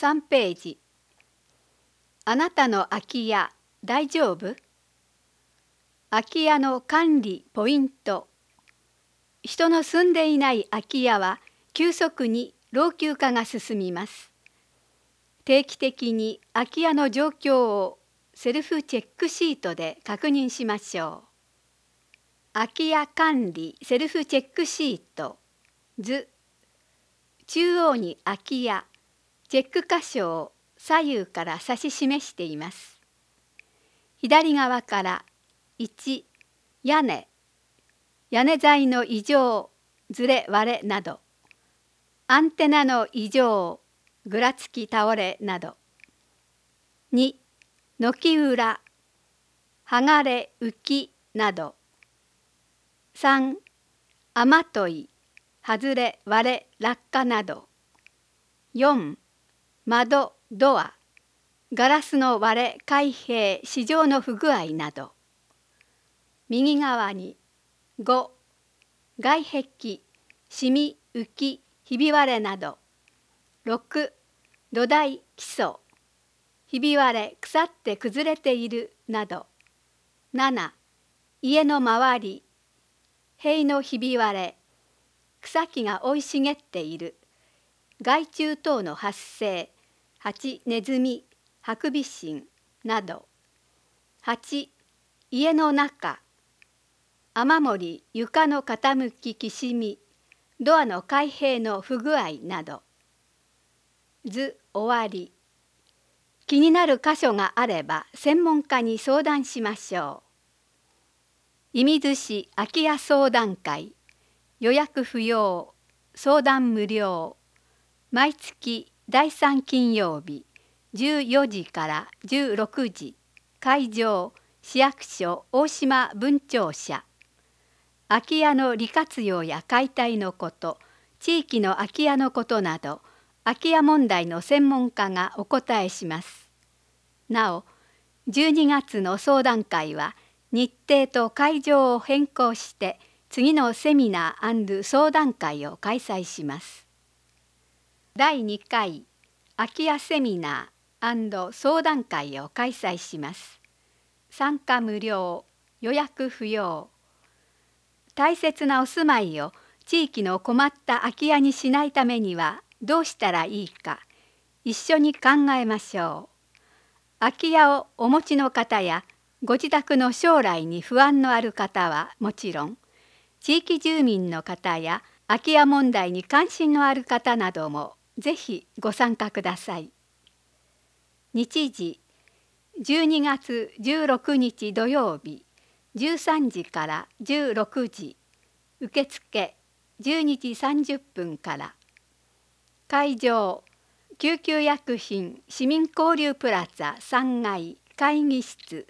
3ページ。あなたの空き家大丈夫？空き家の管理ポイント。人の住んでいない空き家は急速に老朽化が進みます。定期的に空き家の状況をセルフチェックシートで確認しましょう。空き家管理セルフチェックシート図。中央に空き家、チェック箇所を左右から指し示しています。左側から1、屋根材の異常、ずれ割れなど、アンテナの異常、ぐらつき倒れなど。2、軒裏、剥がれ浮きなど。3、雨どい、外れ割れ落下など。4、窓ドア、ガラスの割れ開閉市場の不具合など。右側に5、外壁、シミ浮きひび割れなど。6、土台基礎、ひび割れ腐って崩れているなど。7、家の周り、塀のひび割れ、草木が生い茂っている、害虫等の発生、蜂ネズミハクビシンなど。8、家の中、雨漏り床の傾ききしみ、ドアの開閉の不具合など。図終わり。気になる箇所があれば専門家に相談しましょう。射水市空き家相談会、予約不要、相談無料。毎月第3金曜日14時から16時、会場市役所大島分庁舎。空き家の利活用や解体のこと、地域の空き家のことなど、空き家問題の専門家がお答えします。なお、12月の相談会は日程と会場を変更して次のセミナー&相談会を開催します。第2回空き家セミナー&相談会を開催します。参加無料、予約不要。大切なお住まいを地域の困った空き家にしないためにはどうしたらいいか、一緒に考えましょう。空き家をお持ちの方やご自宅の将来に不安のある方はもちろん、地域住民の方や空き家問題に関心のある方などもぜひご参加ください。日時12月16日土曜日13時から16時、受付12時30分から。会場救急薬品市民交流プラザ3階会議室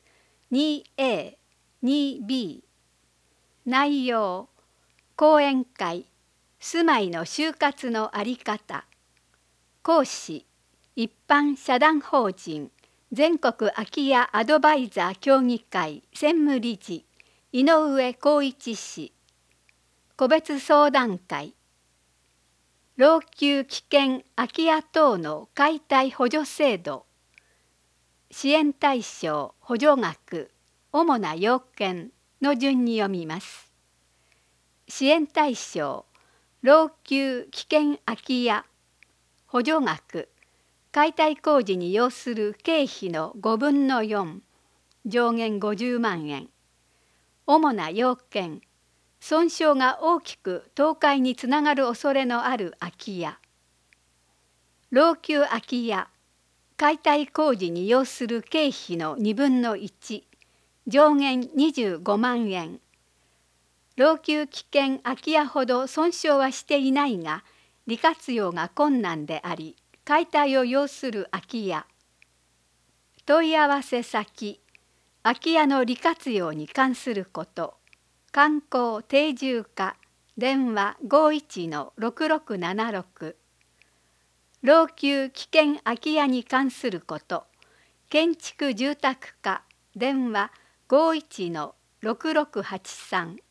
2A、2B。内容講演会、住まいの終活のあり方。講師一般社団法人全国空き家アドバイザー協議会専務理事井上浩一氏。個別相談会。老朽危険空き家等の解体補助制度。支援対象補助額主な要件の順に読みます。支援対象老朽危険空き家。補助額解体工事に要する経費の5分の4、上限50万円。主な要件損傷が大きく倒壊につながる恐れのある空き家。老朽空き家解体工事に要する経費の2分の1、上限25万円。老朽危険空き家ほど損傷はしていないが利活用が困難であり解体を要する空き家。問い合わせ先空き家の利活用に関すること。観光定住課電話51-6676。老朽危険空き家に関すること。建築住宅課電話51-6683。